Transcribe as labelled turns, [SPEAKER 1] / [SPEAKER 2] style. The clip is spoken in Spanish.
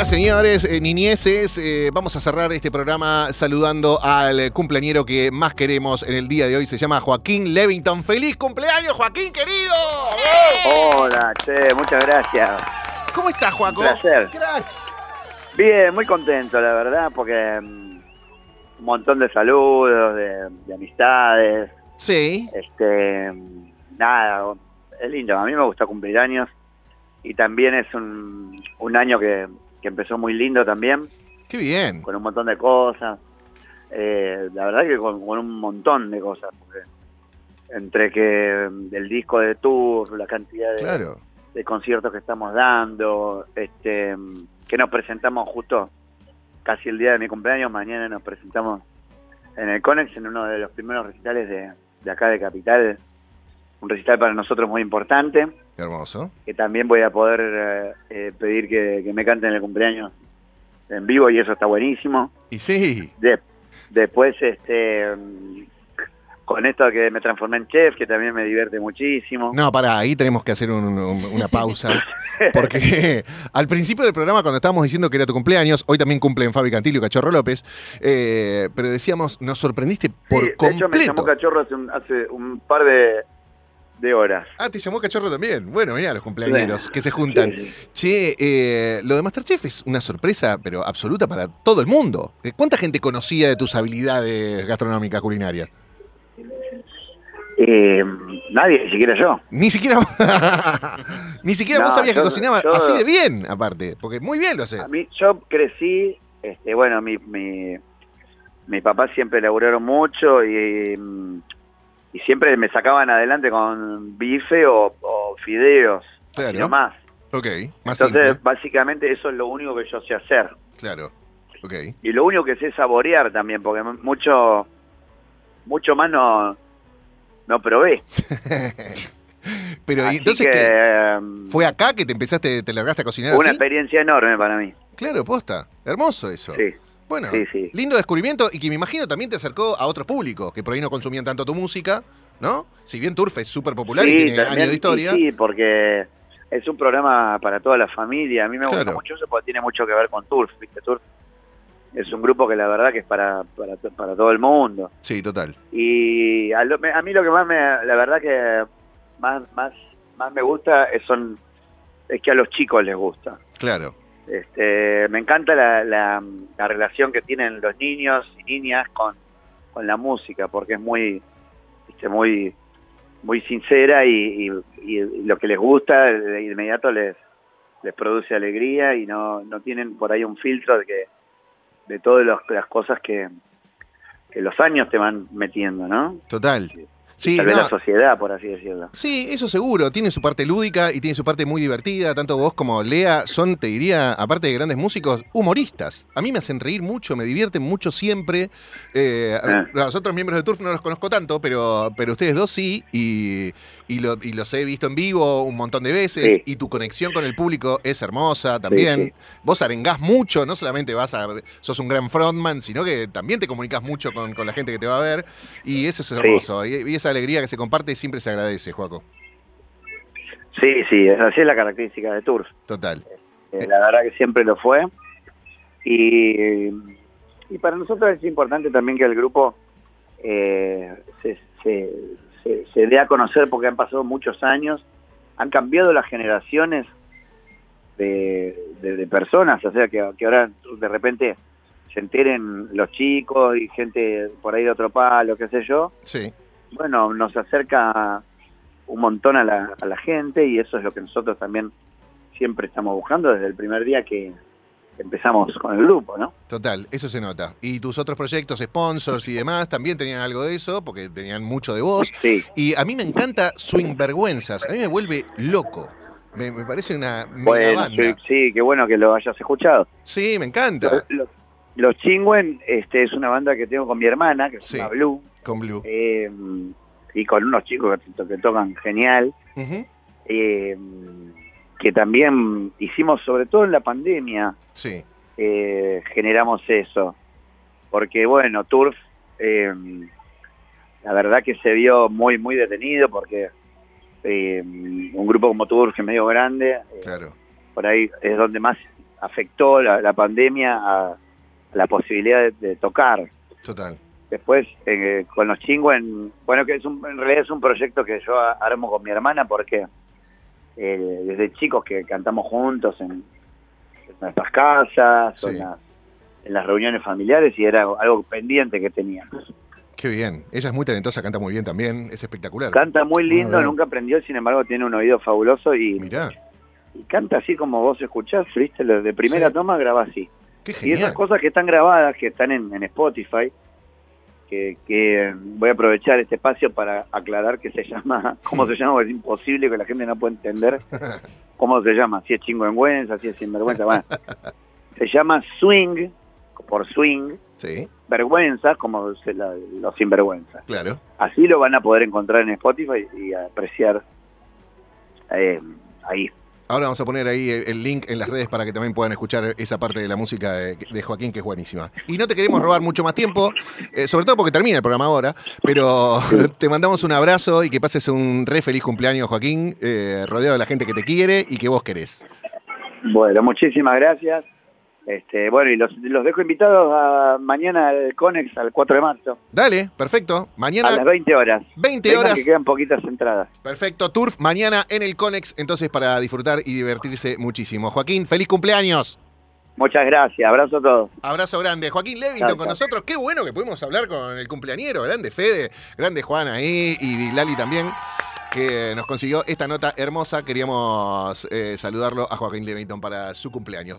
[SPEAKER 1] Señoras, señores, niñeces, vamos a cerrar este programa saludando al cumpleañero que más queremos en el día de hoy. Se llama Joaquín Levington. ¡Feliz cumpleaños, Joaquín, querido!
[SPEAKER 2] Hola, che, muchas gracias.
[SPEAKER 1] ¿Cómo estás, Joaco?
[SPEAKER 2] Un placer.
[SPEAKER 1] Crack.
[SPEAKER 2] Bien, muy contento, la verdad, porque un montón de saludos, de amistades.
[SPEAKER 1] Sí.
[SPEAKER 2] Nada, es lindo. A mí me gusta cumplir años y también es un año que empezó muy lindo también.
[SPEAKER 1] Qué bien.
[SPEAKER 2] Con un montón de cosas. La verdad que con un montón de cosas. Porque entre que el disco de tour, la cantidad de conciertos que estamos dando, que nos presentamos justo casi el día de mi cumpleaños. Mañana nos presentamos en el Conex, en uno de los primeros recitales de acá de Capital. Un recital para nosotros muy importante.
[SPEAKER 1] Qué hermoso. Que
[SPEAKER 2] también voy a poder pedir que me canten el cumpleaños en vivo, y eso está buenísimo.
[SPEAKER 1] Y sí.
[SPEAKER 2] Después, con esto que me transformé en chef, que también me divierte muchísimo.
[SPEAKER 1] No, pará, ahí tenemos que hacer una pausa. Porque al principio del programa, cuando estábamos diciendo que era tu cumpleaños, hoy también cumplen Fabi Cantillo y Cachorro López, pero decíamos, nos sorprendiste por completo.
[SPEAKER 2] De hecho, me llamó Cachorro hace un par de horas.
[SPEAKER 1] Ah, te llamó Cachorro también. Bueno, mira, los cumpleañeros que se juntan.
[SPEAKER 2] Sí.
[SPEAKER 1] Che, lo de Masterchef es una sorpresa, pero absoluta para todo el mundo. ¿Cuánta gente conocía de tus habilidades gastronómicas culinarias?
[SPEAKER 2] Nadie, ni siquiera yo.
[SPEAKER 1] Ni siquiera ni siquiera vos sabías que cocinaba así de bien, aparte, porque muy bien lo haces.
[SPEAKER 2] Yo crecí, bueno, mi papá siempre laburaron mucho y siempre me sacaban adelante con bife o fideos,
[SPEAKER 1] claro.
[SPEAKER 2] No más.
[SPEAKER 1] Ok, más
[SPEAKER 2] Entonces,
[SPEAKER 1] simple.
[SPEAKER 2] Básicamente eso es lo único que yo sé hacer.
[SPEAKER 1] Claro, ok.
[SPEAKER 2] Y lo único que sé saborear también, porque mucho más no probé.
[SPEAKER 1] Pero
[SPEAKER 2] así
[SPEAKER 1] entonces,
[SPEAKER 2] que,
[SPEAKER 1] ¿fue acá que te largaste a cocinar
[SPEAKER 2] una
[SPEAKER 1] así?
[SPEAKER 2] experiencia enorme para mí.
[SPEAKER 1] Claro, posta. Hermoso eso.
[SPEAKER 2] Sí.
[SPEAKER 1] Bueno,
[SPEAKER 2] sí.
[SPEAKER 1] Lindo descubrimiento, y que me imagino también te acercó a otros públicos que por ahí no consumían tanto tu música, ¿no? Si bien Turf es súper popular y tiene
[SPEAKER 2] también,
[SPEAKER 1] años de historia.
[SPEAKER 2] Sí, porque es un programa para toda la familia. A mí me gusta
[SPEAKER 1] Claro.
[SPEAKER 2] mucho eso porque tiene mucho que ver con Turf, ¿viste? Turf es un grupo que la verdad que es para todo el mundo.
[SPEAKER 1] Sí, total.
[SPEAKER 2] Y a mí lo que la verdad que más me gusta es que a los chicos les gusta.
[SPEAKER 1] Claro.
[SPEAKER 2] Me encanta la relación que tienen los niños y niñas con la música, porque es muy sincera y lo que les gusta de inmediato les produce alegría, y no tienen por ahí un filtro de todas las cosas que los años te van metiendo, ¿no?
[SPEAKER 1] Total. Sí,
[SPEAKER 2] Tal vez la sociedad, por así decirlo.
[SPEAKER 1] Sí, eso seguro. Tiene su parte lúdica y tiene su parte muy divertida. Tanto vos como Lea son, te diría, aparte de grandes músicos, humoristas. A mí me hacen reír mucho, me divierten mucho siempre. Los otros miembros de Turf no los conozco tanto, pero ustedes dos sí. Y los he visto en vivo un montón de veces.
[SPEAKER 2] Sí.
[SPEAKER 1] Y tu conexión con el público es hermosa también.
[SPEAKER 2] Sí.
[SPEAKER 1] Vos arengás mucho, no solamente sos un gran frontman, sino que también te comunicas mucho con la gente que te va a ver. Y eso es hermoso.
[SPEAKER 2] Sí.
[SPEAKER 1] Y esa alegría que se comparte siempre se agradece, Joaco.
[SPEAKER 2] Sí, así es la característica de Turf.
[SPEAKER 1] Total.
[SPEAKER 2] La verdad que siempre lo fue. Y para nosotros es importante también que el grupo se dé a conocer, porque han pasado muchos años, han cambiado las generaciones de personas, o sea que ahora de repente se enteren los chicos y gente por ahí de otro palo, qué sé yo.
[SPEAKER 1] Sí.
[SPEAKER 2] Bueno, nos acerca un montón a la gente, y eso es lo que nosotros también siempre estamos buscando desde el primer día que empezamos con el grupo, ¿no?
[SPEAKER 1] Total, eso se nota. Y tus otros proyectos, sponsors y demás, también tenían algo de eso, porque tenían mucho de vos.
[SPEAKER 2] Sí.
[SPEAKER 1] Y a mí me encanta Swing Vergüenzas. A mí me vuelve loco. Me parece una mega
[SPEAKER 2] Bueno,
[SPEAKER 1] banda.
[SPEAKER 2] sí, qué bueno que lo hayas escuchado.
[SPEAKER 1] Sí, me encanta.
[SPEAKER 2] Los Chingüen es una banda que tengo con mi hermana, que se llama Blue.
[SPEAKER 1] Con Blue.
[SPEAKER 2] Y con unos chicos que tocan genial.
[SPEAKER 1] Uh-huh.
[SPEAKER 2] Que también hicimos, sobre todo en la pandemia,
[SPEAKER 1] sí.
[SPEAKER 2] Generamos eso. Porque, bueno, Turf, la verdad que se vio muy, muy detenido, porque un grupo como Turf, que es medio grande,
[SPEAKER 1] claro.
[SPEAKER 2] por ahí es donde más afectó la pandemia a la posibilidad de tocar.
[SPEAKER 1] Total.
[SPEAKER 2] Después, con los Chingüen, bueno, que en realidad es un proyecto que yo armo con mi hermana porque desde chicos que cantamos juntos en nuestras casas, sí, en las reuniones familiares, y era algo pendiente que teníamos.
[SPEAKER 1] Qué bien. Ella es muy talentosa, canta muy bien también, es espectacular.
[SPEAKER 2] Canta muy lindo, nunca aprendió, sin embargo tiene un oído fabuloso y canta así como vos escuchás, ¿viste? De primera toma graba así.
[SPEAKER 1] Qué genial.
[SPEAKER 2] Y esas cosas que están grabadas, que están en Spotify, que voy a aprovechar este espacio para aclarar que se llama, ¿cómo se llama? Porque es imposible que la gente no pueda entender cómo se llama, si es chingüengüenza, si es sinvergüenza, bueno. Se llama Swing, por swing,
[SPEAKER 1] sí,
[SPEAKER 2] vergüenza, como los sinvergüenzas.
[SPEAKER 1] Claro.
[SPEAKER 2] Así lo van a poder encontrar en Spotify y apreciar ahí.
[SPEAKER 1] Ahora vamos a poner ahí el link en las redes para que también puedan escuchar esa parte de la música de Joaquín, que es buenísima. Y no te queremos robar mucho más tiempo, sobre todo porque termina el programa ahora, pero te mandamos un abrazo y que pases un re feliz cumpleaños, Joaquín, rodeado de la gente que te quiere y que vos querés.
[SPEAKER 2] Bueno, muchísimas gracias. Bueno, y los dejo invitados a mañana al Conex, al 4 de marzo.
[SPEAKER 1] Dale, perfecto. Mañana
[SPEAKER 2] a las 20 horas.
[SPEAKER 1] 20 horas.
[SPEAKER 2] Que quedan poquitas entradas.
[SPEAKER 1] Perfecto. Turf mañana en el Conex, entonces para disfrutar y divertirse muchísimo. Joaquín, feliz cumpleaños.
[SPEAKER 2] Muchas gracias. Abrazo a todos.
[SPEAKER 1] Abrazo grande. Joaquín Levington con nosotros. Qué bueno que pudimos hablar con el cumpleañero. Grande Fede, grande Juan ahí y Lali también, que nos consiguió esta nota hermosa. Queríamos saludarlo a Joaquín Levington para su cumpleaños.